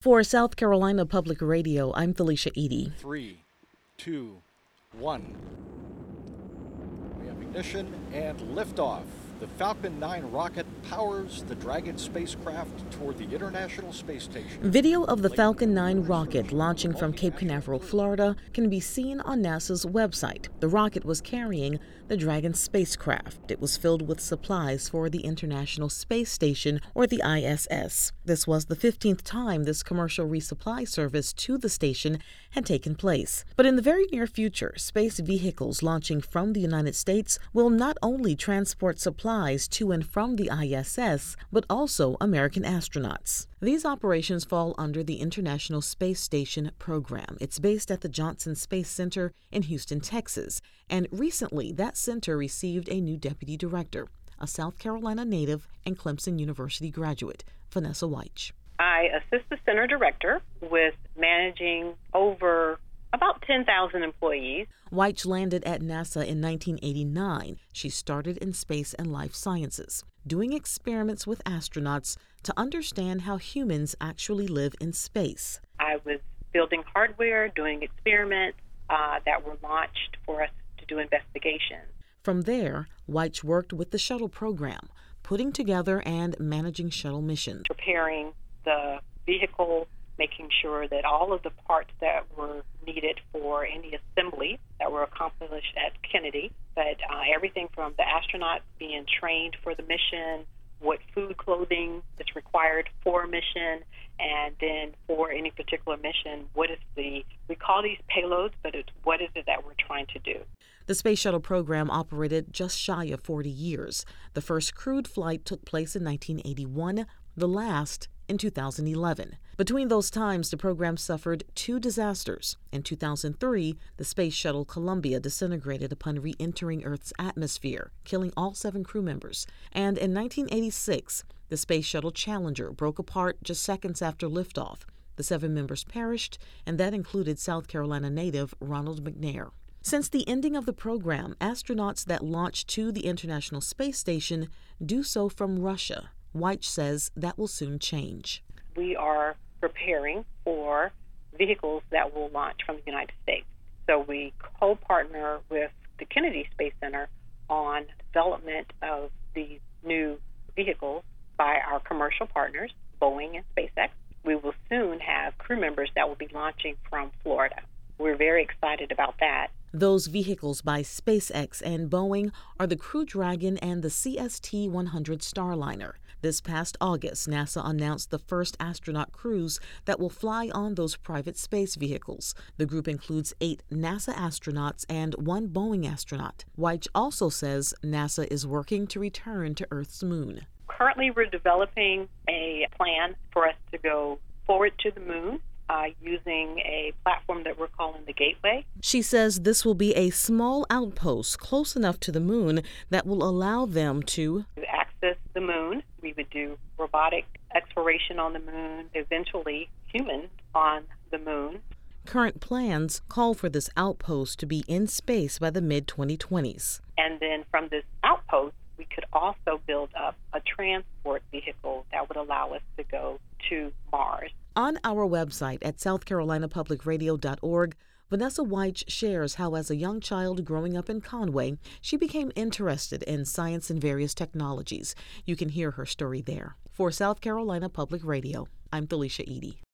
For South Carolina Public Radio, I'm Felicia Edie. 3, 2, 1. We have ignition and liftoff. The Falcon 9 rocket powers the Dragon spacecraft toward the International Space Station. Video of the Falcon 9 rocket launching from Cape Canaveral, Florida, can be seen on NASA's website. The rocket was carrying the Dragon spacecraft. It was filled with supplies for the International Space Station, or the ISS. This was the 15th time this commercial resupply service to the station had taken place. But in the very near future, space vehicles launching from the United States will not only transport supplies to and from the ISS, but also American astronauts. These operations fall under the International Space Station program. It's based at the Johnson Space Center in Houston, Texas, and recently that center received a new deputy director, a South Carolina native and Clemson University graduate, Vanessa Weich. I assist the center director with managing over about 10,000 employees. Weich landed at NASA in 1989. She started in space and life sciences, doing experiments with astronauts to understand how humans actually live in space. I was building hardware, doing experiments that were launched for us to do investigations. From there, Weich worked with the shuttle program, putting together and managing shuttle missions. Preparing the vehicle, making sure that all of the parts that were needed for any assembly that were accomplished at Kennedy, that everything from the astronauts being trained for the mission, what food, clothing is required for a mission, and then for any particular mission, we call these payloads, but what is it that we're trying to do? The Space Shuttle program operated just shy of 40 years. The first crewed flight took place in 1981, the last in 2011. Between those times, the program suffered two disasters. In 2003, the Space Shuttle Columbia disintegrated upon re-entering Earth's atmosphere, killing all 7 crew members. And in 1986, the Space Shuttle Challenger broke apart just seconds after liftoff. The 7 members perished, and that included South Carolina native Ronald McNair. Since the ending of the program, astronauts that launch to the International Space Station do so from Russia. Weich says that will soon change. We are preparing for vehicles that will launch from the United States. So we co-partner with the Kennedy Space Center on development of these new vehicles by our commercial partners, Boeing and SpaceX. We will soon have crew members that will be launching from Florida. We're very excited about that. Those vehicles by SpaceX and Boeing are the Crew Dragon and the CST-100 Starliner. This past August, NASA announced the first astronaut crews that will fly on those private space vehicles. The group includes 8 NASA astronauts and 1 Boeing astronaut. Weich also says NASA is working to return to Earth's moon. Currently, we're developing a plan for us to go forward to the moon, using a platform that we're calling the Gateway. She says this will be a small outpost close enough to the moon that will allow them to access the moon. We would do robotic exploration on the moon, eventually humans on the moon. Current plans call for this outpost to be in space by the mid-2020s. And then from this outpost, we could also build up a transport vehicle that would allow us to go to Mars. On our website at southcarolinapublicradio.org, Vanessa Weich shares how as a young child growing up in Conway, she became interested in science and various technologies. You can hear her story there. For South Carolina Public Radio, I'm Felicia Edie.